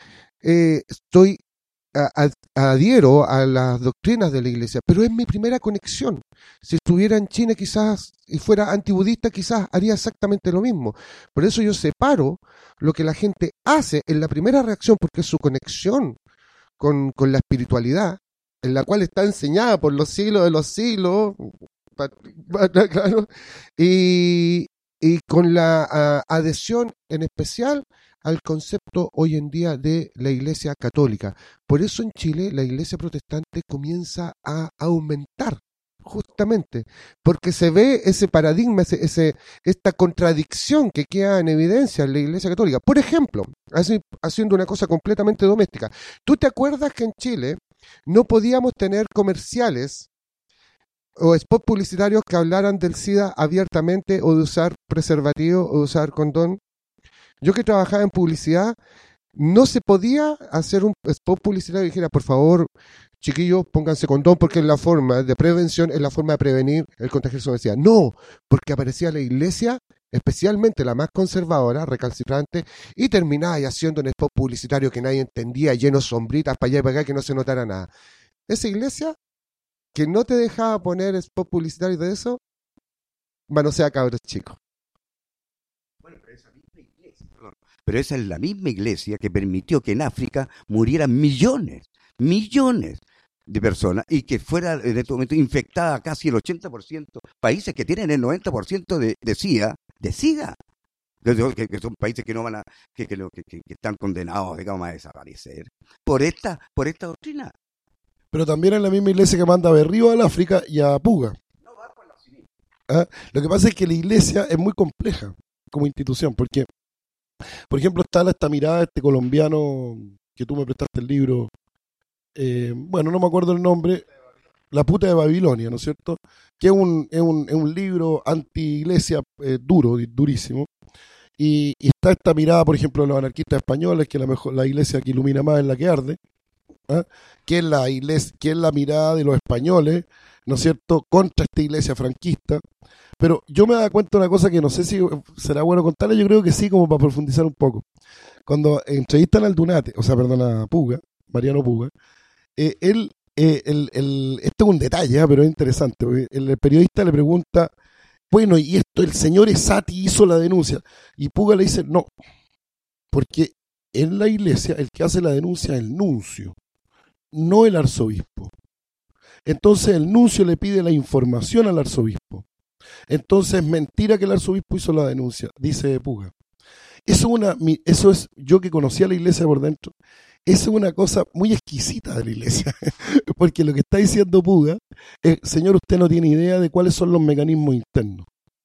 adhiero a las doctrinas de la iglesia, pero es mi primera conexión. Si estuviera en China quizás y fuera antibudista, quizás haría exactamente lo mismo. Por eso yo separo lo que la gente hace en la primera reacción, porque es su conexión con la espiritualidad, en la cual está enseñada por los siglos de los siglos, claro, y con la adhesión en especial al concepto hoy en día de la Iglesia Católica. Por eso en Chile la Iglesia Protestante comienza a aumentar, justamente, porque se ve ese paradigma, esta contradicción que queda en evidencia en la Iglesia Católica. Por ejemplo, haciendo una cosa completamente doméstica, ¿tú te acuerdas que en Chile no podíamos tener comerciales o spots publicitarios que hablaran del SIDA abiertamente, o de usar preservativo, o de usar condón? Yo que trabajaba en publicidad, no se podía hacer un spot publicitario que dijera, por favor, chiquillos, pónganse condón porque es la forma de prevención, es la forma de prevenir el contagio de SIDA. No, porque aparecía la iglesia, especialmente la más conservadora, recalcitrante, y terminaba ahí haciendo un spot publicitario que nadie entendía, lleno de sombritas para allá y para acá, que no se notara nada. Esa iglesia que no te dejaba poner spot publicitario de eso, manosea cabros chicos. Pero esa es la misma iglesia que permitió que en África murieran millones de personas y que fuera en este momento infectada casi el 80%, países que tienen el 90% de SIDA, que son países que no van a, que están condenados, digamos, a desaparecer por esta doctrina. Pero también es la misma iglesia que manda a Berrío al África y a Puga. ¿Ah? Lo que pasa es que la iglesia es muy compleja como institución, porque, por ejemplo, está esta mirada de este colombiano que tú me prestaste el libro, bueno, no me acuerdo el nombre, La puta de Babilonia, ¿no es cierto? Que es un libro anti-iglesia durísimo. Y está esta mirada, por ejemplo, de los anarquistas españoles, que la iglesia que ilumina más es la que arde, ¿ah? Que es la mirada de los españoles, ¿no es cierto?, contra esta iglesia franquista. Pero yo me da cuenta de una cosa que no sé si será bueno contarle, yo creo que sí, como para profundizar un poco. Cuando entrevistan al Dunate, a Puga, Mariano Puga, esto es un detalle, pero es interesante, porque el periodista le pregunta, bueno, y esto, el señor Esati hizo la denuncia, y Puga le dice, no, porque en la iglesia el que hace la denuncia es el nuncio, no el arzobispo. Entonces el nuncio le pide la información al arzobispo. Entonces es mentira que el arzobispo hizo la denuncia, dice Puga. Eso es, yo que conocía la iglesia por dentro, eso es una cosa muy exquisita de la iglesia, porque lo que está diciendo Puga es, señor, usted no tiene idea de cuáles son los mecanismos internos.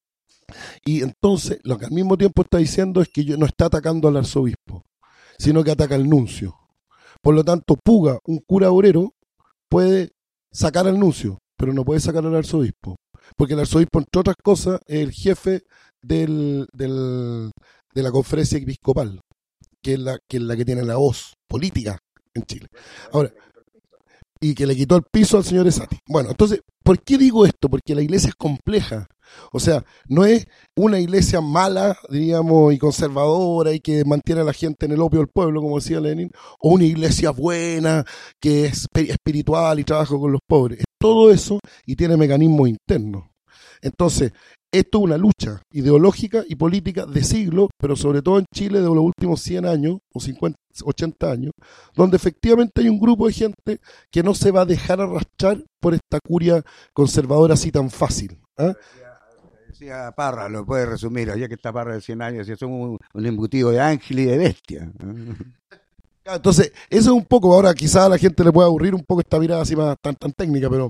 Y entonces lo que al mismo tiempo está diciendo es que no está atacando al arzobispo, sino que ataca al nuncio. Por lo tanto, Puga, un cura obrero, puede sacar al nuncio, pero no puede sacar al arzobispo, porque el arzobispo, entre otras cosas, es el jefe de la conferencia episcopal, que es la que tiene la voz política en Chile. Ahora, y que le quitó el piso al señor Esati. Bueno, entonces, ¿por qué digo esto? Porque la iglesia es compleja. O sea, no es una iglesia mala, diríamos, y conservadora y que mantiene a la gente en el opio del pueblo, como decía Lenin, o una iglesia buena, que es espiritual y trabaja con los pobres. Es todo eso y tiene mecanismos internos. Entonces, esto es una lucha ideológica y política de siglos, pero sobre todo en Chile de los últimos 100 años, o 50, 80 años, donde efectivamente hay un grupo de gente que no se va a dejar arrastrar por esta curia conservadora así tan fácil. ¿Ah? Decía Parra, lo puede resumir, ya que está Parra de 100 años, y son un embutido de ángel y de bestia. Entonces, eso es un poco, ahora quizás a la gente le puede aburrir un poco esta mirada así más tan técnica, pero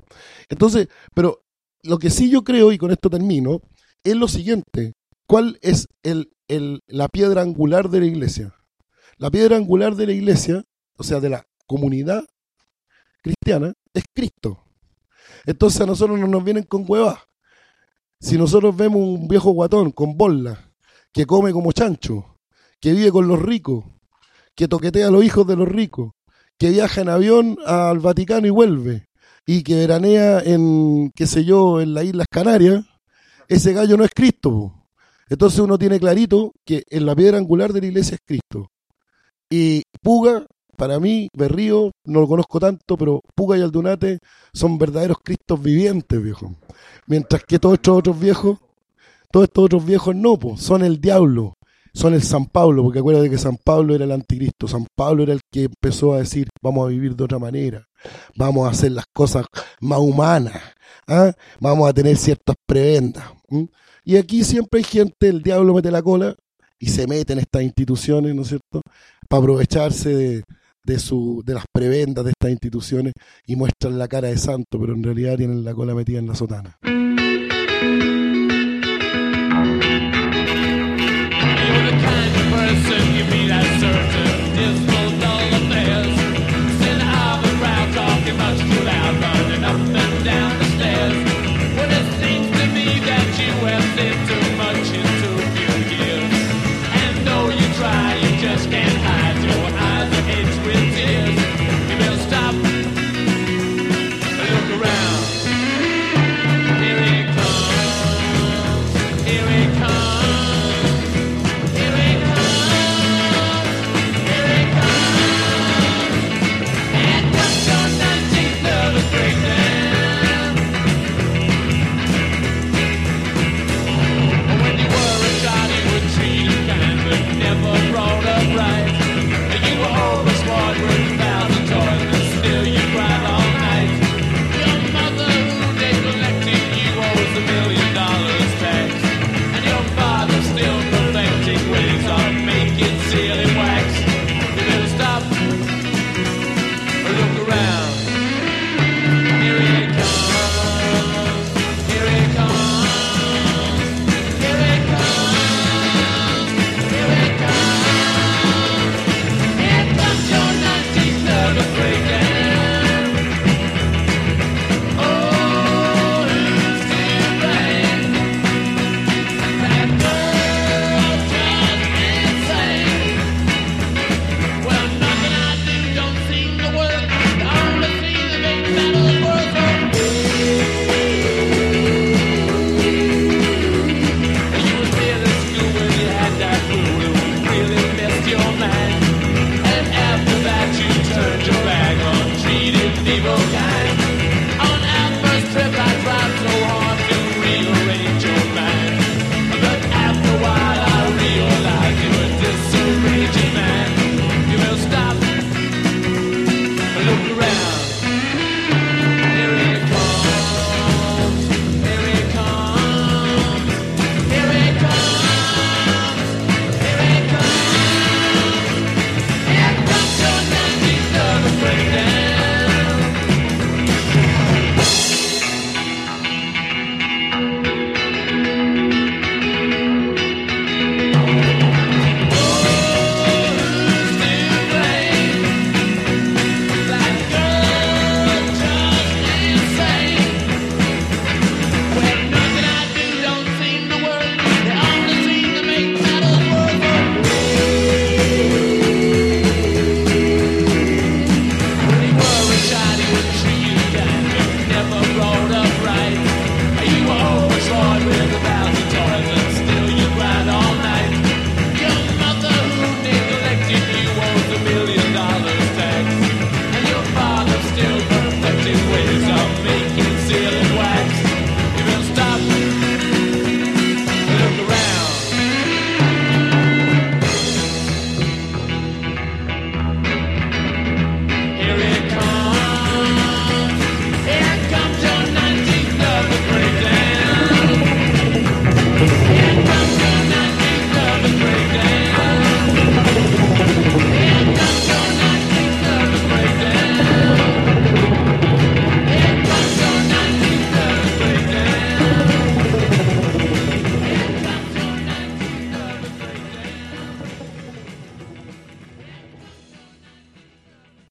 lo que sí yo creo, y con esto termino, es lo siguiente. ¿Cuál es la piedra angular de la iglesia? La piedra angular de la iglesia, o sea, de la comunidad cristiana, es Cristo. Entonces a nosotros no nos vienen con huevas. Si nosotros vemos un viejo guatón con bola, que come como chancho, que vive con los ricos, que toquetea a los hijos de los ricos, que viaja en avión al Vaticano y vuelve, y que veranea en, qué sé yo, en las Islas Canarias, ese gallo no es Cristo, po. Entonces uno tiene clarito que en la piedra angular de la iglesia es Cristo. Y Puga, para mí, Berrío, no lo conozco tanto, pero Puga y Aldunate son verdaderos Cristos vivientes, viejo. Mientras que todos estos otros viejos no, po, son el diablo, son el San Pablo, porque acuérdate que San Pablo era el anticristo, San Pablo era el que empezó a decir, vamos a vivir de otra manera, vamos a hacer las cosas más humanas, ¿ah? Vamos a tener ciertas prebendas. Y aquí siempre hay gente, el diablo mete la cola y se mete en estas instituciones, ¿no es cierto?, para aprovecharse de las prebendas de estas instituciones y muestran la cara de santo, pero en realidad tienen la cola metida en la sotana. Look around.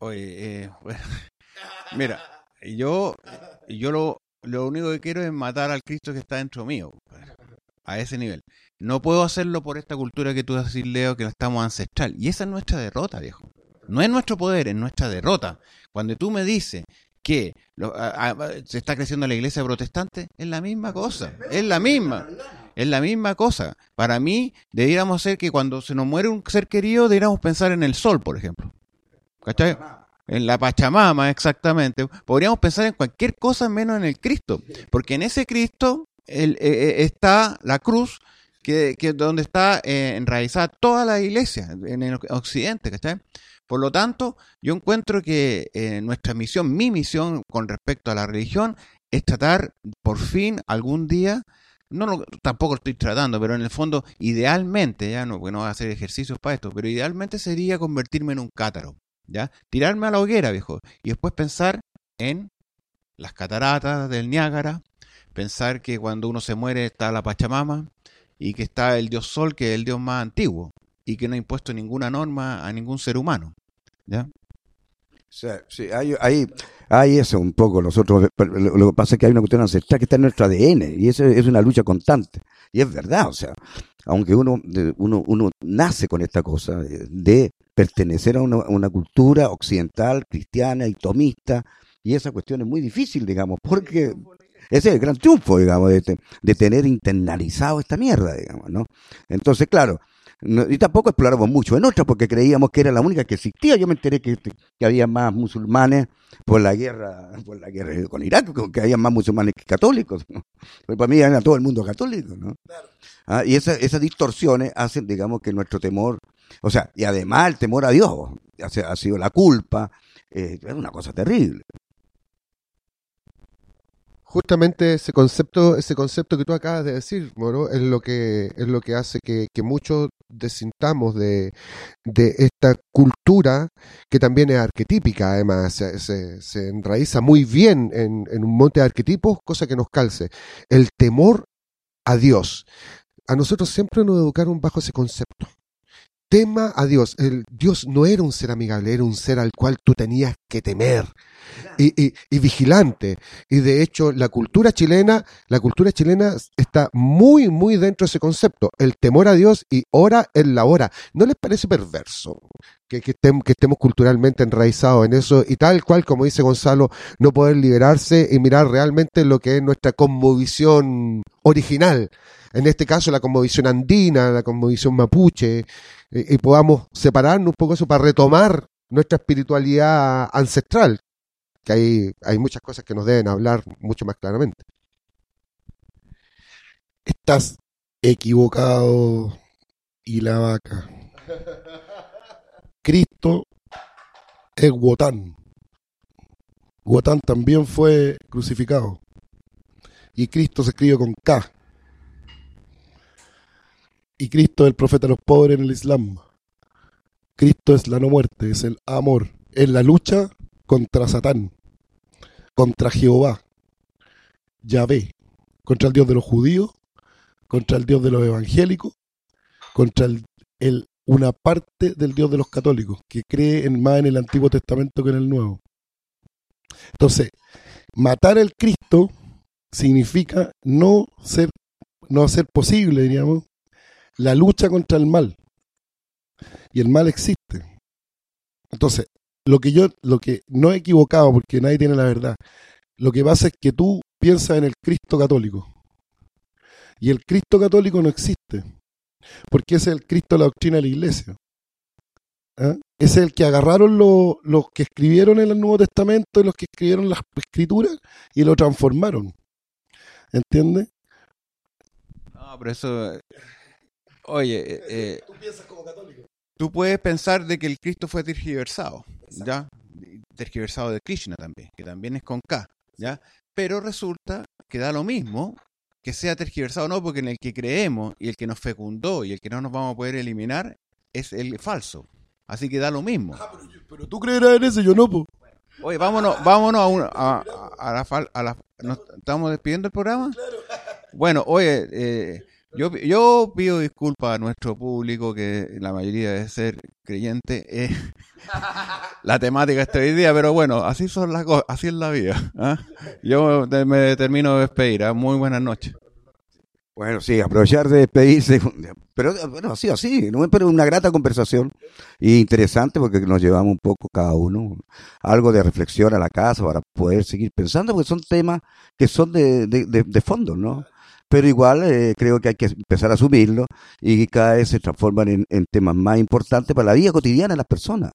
Oye, bueno, mira, yo lo único que quiero es matar al Cristo que está dentro mío, a ese nivel. No puedo hacerlo por esta cultura que tú decís, Leo, que estamos ancestral. Y esa es nuestra derrota, viejo. No es nuestro poder, es nuestra derrota. Cuando tú me dices que se está creciendo la iglesia protestante, es la misma cosa. Es la misma cosa. Para mí, debiéramos ser que cuando se nos muere un ser querido, debiéramos pensar en el sol, por ejemplo. ¿Cachai? En la Pachamama, exactamente. Podríamos pensar en cualquier cosa menos en el Cristo. Porque en ese Cristo está la cruz, que donde está enraizada toda la iglesia en el occidente, ¿cachai? Por lo tanto, yo encuentro que nuestra misión, mi misión con respecto a la religión, es tratar por fin algún día, tampoco estoy tratando, pero en el fondo, idealmente, ya no, porque no voy a hacer ejercicios para esto, pero idealmente sería convertirme en un cátaro, ¿ya? Tirarme a la hoguera, viejo, y después pensar en las cataratas del Niágara, pensar que cuando uno se muere está la Pachamama, y que está el dios Sol, que es el dios más antiguo, y que no ha impuesto ninguna norma a ningún ser humano, ¿ya? Sí, hay eso un poco. Nosotros, lo que pasa es que hay una cuestión ancestral que está en nuestro ADN, y eso es una lucha constante. Y es verdad, o sea, aunque uno nace con esta cosa de pertenecer a una cultura occidental, cristiana y tomista, y esa cuestión es muy difícil, digamos, porque ese es el gran triunfo, digamos, de tener internalizado esta mierda, digamos, ¿no? Entonces, claro, y tampoco exploramos mucho en otra porque creíamos que era la única que existía. Yo me enteré que había más musulmanes por la guerra con Irak, que había más musulmanes que católicos, ¿no? Porque para mí era todo el mundo católico, ¿no? Claro. Y esas distorsiones hacen, digamos, que nuestro temor, o sea, y además el temor a Dios ha sido la culpa, es una cosa terrible. Justamente ese concepto que tú acabas de decir, Moro, es lo que hace que muchos desintamos de esta cultura que también es arquetípica, además se enraiza muy bien en un monte de arquetipos, cosa que nos calce. El temor a Dios. A nosotros siempre nos educaron bajo ese concepto. Tema a Dios. Dios no era un ser amigable, era un ser al cual tú tenías que temer y vigilante. Y de hecho, la cultura chilena está muy, muy dentro de ese concepto. El temor a Dios y ora en la hora. ¿No les parece perverso que estemos culturalmente enraizados en eso? Y tal cual, como dice Gonzalo, no poder liberarse y mirar realmente lo que es nuestra cosmovisión original. En este caso, la cosmovisión andina, la cosmovisión mapuche, y podamos separarnos un poco de eso para retomar nuestra espiritualidad ancestral, que hay muchas cosas que nos deben hablar mucho más claramente. Estás equivocado, y la vaca. Cristo es Wotan. Wotan también fue crucificado. Y Cristo se escribe con K. Y Cristo es el profeta de los pobres en el Islam. Cristo es la no muerte, es el amor. Es la lucha contra Satán, contra Jehová, Yahvé, contra el Dios de los judíos, contra el Dios de los evangélicos, contra una parte del Dios de los católicos, que cree más en el Antiguo Testamento que en el Nuevo. Entonces, matar al Cristo significa no hacer posible, diríamos, la lucha contra el mal. Y el mal existe. Entonces, lo que no he equivocado, porque nadie tiene la verdad, lo que pasa es que tú piensas en el Cristo católico. Y el Cristo católico no existe. Porque ese es el Cristo de la doctrina de la iglesia. ¿Ah? Ese es el que agarraron los que escribieron en el Nuevo Testamento y los que escribieron las escrituras y lo transformaron. ¿Entiendes? No, pero eso... Oye, tú piensas como católico. Tú puedes pensar de que el Cristo fue tergiversado, ¿ya? Tergiversado de Krishna también, que también es con K, ¿ya? Pero resulta que da lo mismo que sea tergiversado o no, porque en el que creemos y el que nos fecundó y el que no nos vamos a poder eliminar es el falso. Así que da lo mismo. Pero tú creerás en ese, yo no, po. Oye, vámonos a la... ¿Nos estamos despidiendo del programa? Bueno, oye... Yo pido disculpas a nuestro público, que la mayoría debe ser creyente. La temática este hoy día, pero bueno, así son las cosas, así es la vida. ¿Ah? Yo me termino de despedir. Muy buenas noches. Bueno, sí, aprovechar de despedirse, pero bueno, ha sido así, ¿no? Pero una grata conversación y interesante porque nos llevamos un poco cada uno, algo de reflexión a la casa para poder seguir pensando, porque son temas que son de fondo, ¿no? Pero igual creo que hay que empezar a asumirlo y cada vez se transforman en temas más importantes para la vida cotidiana de las personas.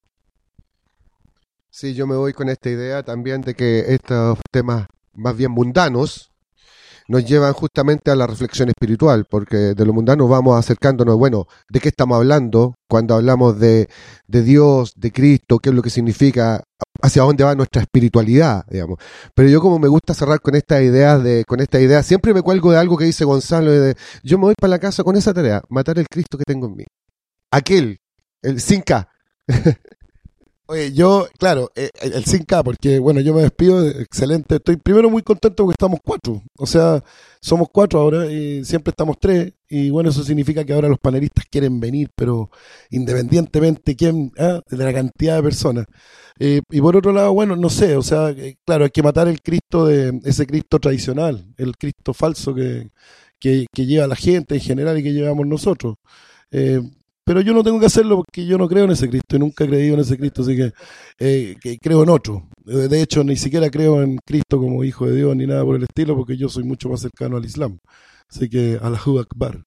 Sí, yo me voy con esta idea también de que estos temas más bien mundanos nos llevan justamente a la reflexión espiritual, porque de lo mundano vamos acercándonos, bueno, ¿de qué estamos hablando cuando hablamos de Dios, de Cristo? ¿Qué es lo que significa? ¿Hacia dónde va nuestra espiritualidad, digamos? Pero yo, como me gusta cerrar con esta idea, siempre me cuelgo de algo que dice Gonzalo, yo me voy para la casa con esa tarea, matar el Cristo que tengo en mí. El 5K. Oye, yo, claro, el 5K, porque bueno, yo me despido, excelente. Estoy primero muy contento porque estamos 4. O sea, somos 4 ahora y siempre estamos 3. Y bueno, eso significa que ahora los panelistas quieren venir, pero independientemente de la cantidad de personas. Y por otro lado, bueno, no sé, o sea, claro, hay que matar el Cristo, ese Cristo tradicional, el Cristo falso que lleva la gente en general y que llevamos nosotros. Pero yo no tengo que hacerlo porque yo no creo en ese Cristo y nunca he creído en ese Cristo, así que creo en otro. De hecho, ni siquiera creo en Cristo como hijo de Dios ni nada por el estilo, porque yo soy mucho más cercano al Islam. Así que Allahu Akbar.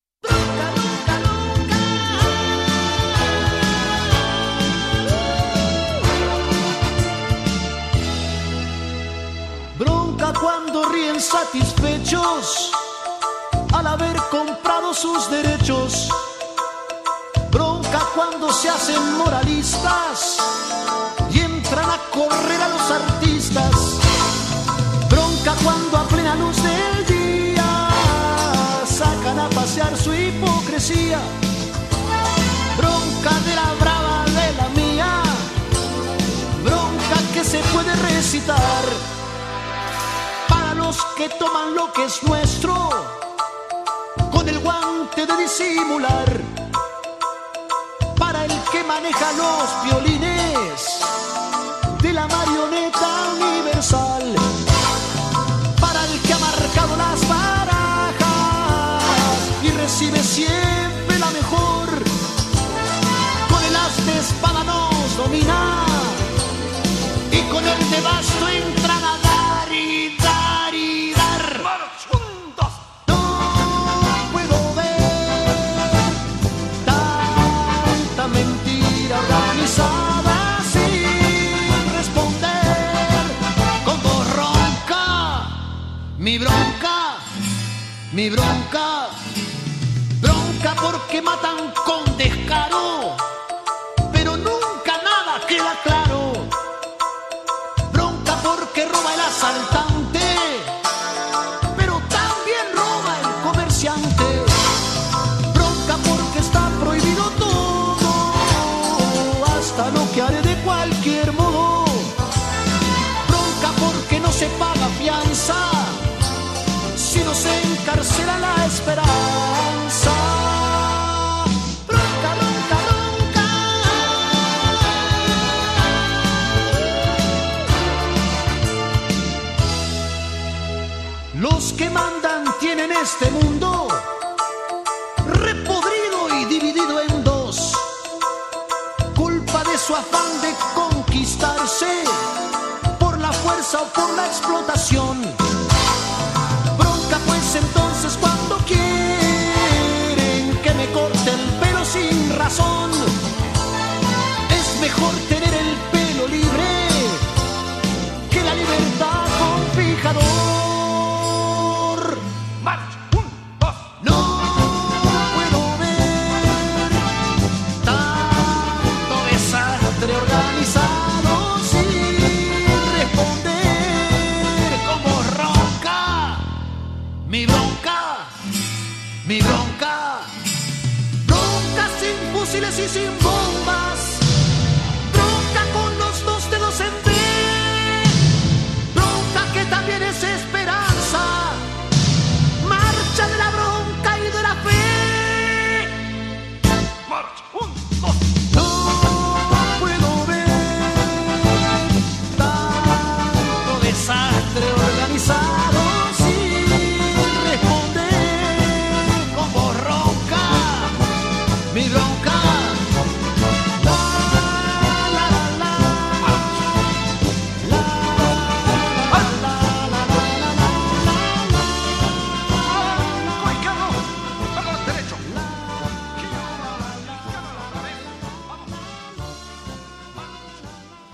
Bronca cuando ríen satisfechos al haber comprado sus derechos. Bronca cuando se hacen moralistas y entran a correr a los artistas. Bronca cuando a plena luz del día sacan a pasear su hipocresía. Bronca de la brava de la mía, bronca que se puede recitar para los que toman lo que es nuestro con el guante de disimular. Para el que maneja los violines de la marioneta universal. Para el que ha marcado las barajas y recibe siempre la mejor. Con el as de espada nos domina y con el de basto entran a dar y dar y dar. Mi bronca, bronca porque matan con descaro, pero nunca nada queda claro. Bronca porque roba el asaltante, pero también roba el comerciante. Bronca porque está prohibido todo, hasta lo que haré de cualquier modo. Bronca porque no se paga fianza, si no se encarcela la esperanza. Bronca, bronca, bronca. Los que mandan tienen este mundo repodrido y dividido en dos. Culpa de su afán de conquistarse por la fuerza o por la explotación. Pues entonces cuando quieren que me corte el pelo sin razón, es mejor tener el pelo libre que la libertad con fijador. Marcha, 1, 2. No puedo ver tanto desastre organizado sin responder como ronca. Mi bronca, bronca sin fusiles y sin bombas, bronca con los 2 dedos en B, bronca que también es esperanza, marcha de la bronca. mi bronca.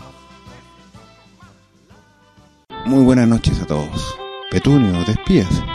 Muy buenas noches a todos. Petunio, despídase.